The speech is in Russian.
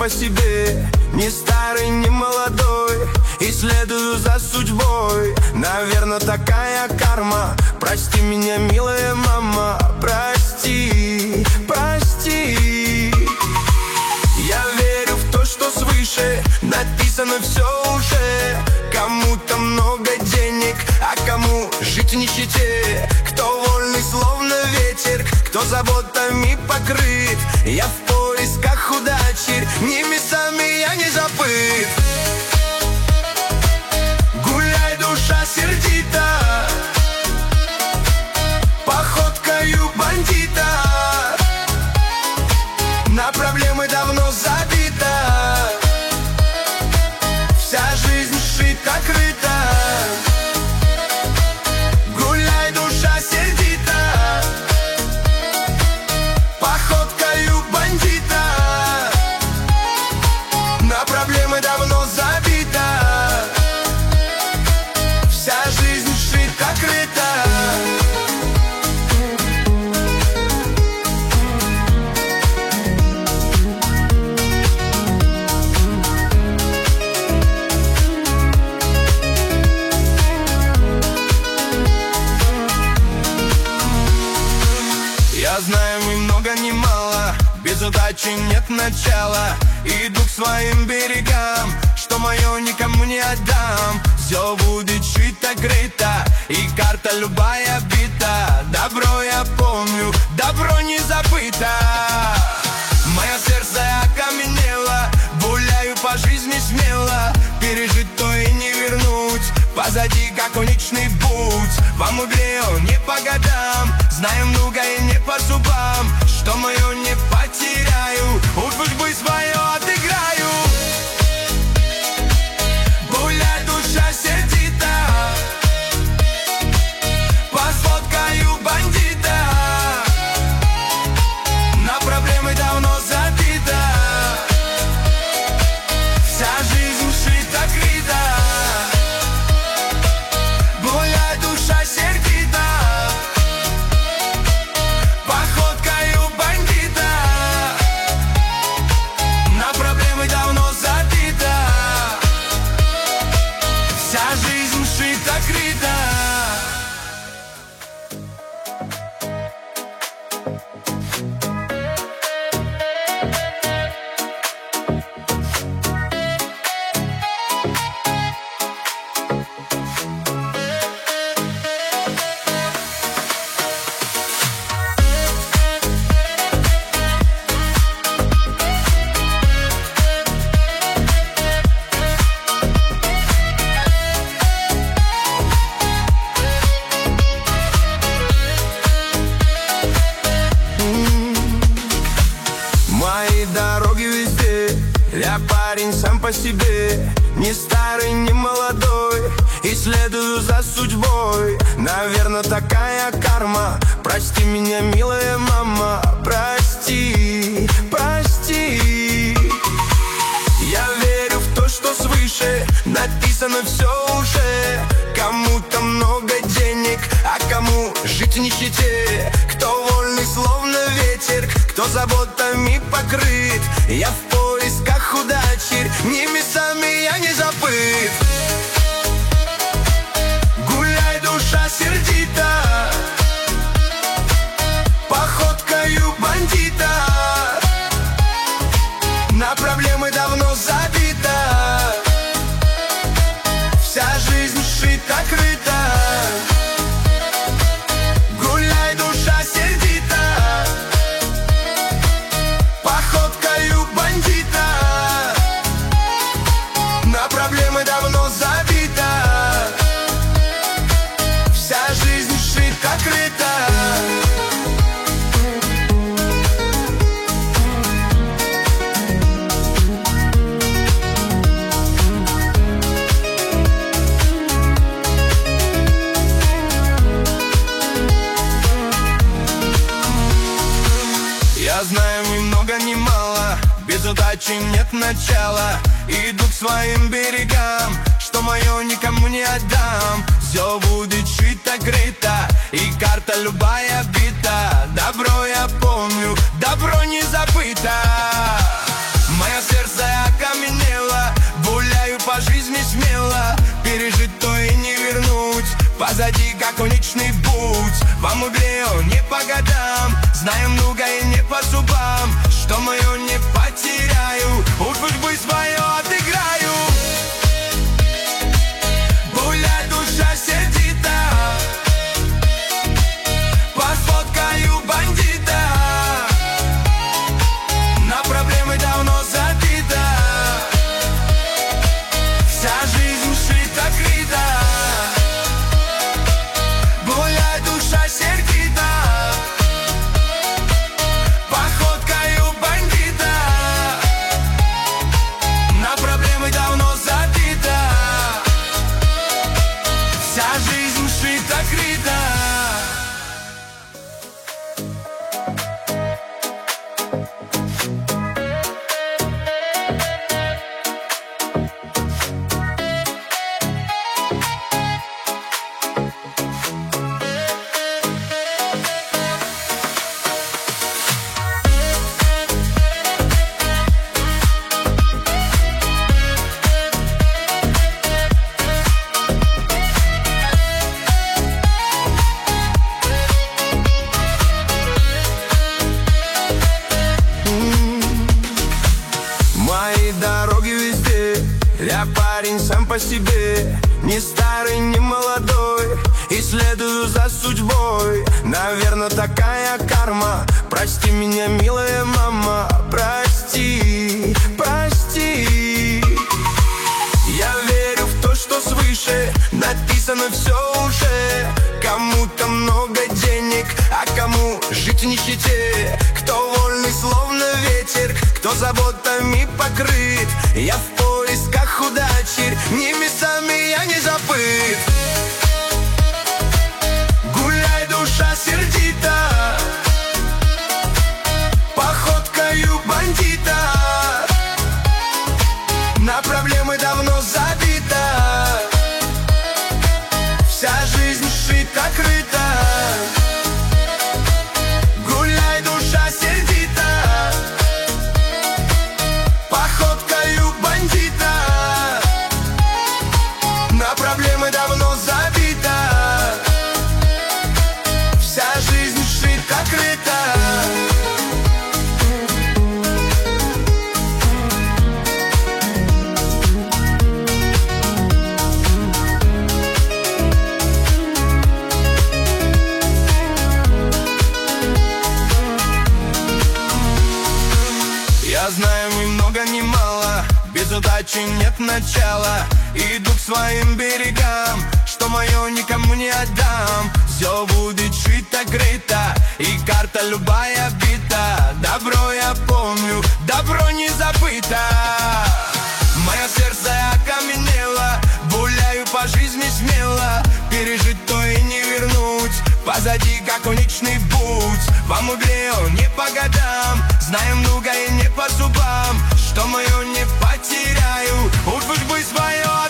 по себе, ни старый, ни молодой, и следую за судьбой. Наверно, такая карма. Прости меня, милая мама, прости, прости. Я верю в то, что свыше написано все уже. Кому-то много денег, а кому жить в нищете. Кто вольный, словно ветер, кто заботами покрыт. Я в поисках удачи, небесами я не забыт. Гуляй, душа сердита, походкою бандита. На проблемы давно забита, вся жизнь шита-крыта. Гуляй, душа сердита, походкою бандита. На проблемы давно забита, вся жизнь шита-крыта. Я знаю ни много ни мало, без удачи нет начала. Иду к своим берегам, что мое никому не отдам. Все будет шито-крыто, и карта любая бита. Добро я помню, добро не забыто. Мое сердце окаменело, гуляю по жизни смело. Пережить то и не вернуть, позади как конечный путь. Во мгле не по годам, знаю много и не по зубам. Что мое не потеряю, уж пусть бы свое отыграю. Гуляй, душа сердита, походкою бандита. На проблемы давно забита, вся жизнь шита-крыта. Гуляй, душа сердита, походкою бандита. На проблемы давно забита, вся жизнь шита-крыта. Мои дороги везде, я парень сам по себе, ни старый, ни молодой, и следую за судьбой. Наверно, такая карма. Прости меня, милая мама, прости, прости. Я верю в то, что свыше написано все уже. Кому-то много денег, а кому жить в нищете. Кто вольный, словно ветер, кто заботами покрыт. Я в поисках удачи, небесами я не забыт. Гуляй, душа сердита, походкою бандита. На проблемы давно забита, вся жизнь шита-крыта. Гуляй, душа сердита, походкою бандита. На проблемы давно забита, вся жизнь шита-крыта. Я знаю ни много ни мало, без удачи нет начала. Иду к своим берегам, что мое никому не отдам. Все будет шито-крыто, и карта любая бита. Добро я помню, добро не забыто. Мое сердце позади как конечный путь. Вам игре не по годам, знаю многое не по зубам. Что мое не потеряю, уж бы свое отыграю. Гуляй, душа сердита, посфоткаю бандита. На проблемы давно забита, вся жизнь шита-крита. Гуляй, душа сердита, походкою бандита. На проблемы давно забита, вся жизнь шита-крита. Мои дороги везде, я парень сам по себе, не старый, не молодой, и следую за судьбой. Наверное, такая карма. Прости меня, милая мама, прости, прости. Я верю в то, что свыше написано все уже. Кому-то много денег, а кому жить в нищете. Кто вольный, словно ветер, кто заботами покрыт. Я в поисках удачи, небесами я не забыт. Гуляй, душа сердита, походкою бандита. На проблемы давно забита, вся жизнь шита-крыта. Гуляй, душа сердита, походкою бандита. На проблемы давно забита, вся жизнь шита-крыта. Я знаю ни много ни мало, без удачи нет начала. Иду к своим берегам, что мое никому не отдам. Все будет шито-крыто, и карта любая бита. Добро я помню, добро не забыто. Мое сердце окаменело, гуляю по жизни смело. Пережить то и не вернуть, позади как конечный путь. Вам игре не по годам, знаю многое не по зубам. Что мое не потеряю, уж бы свое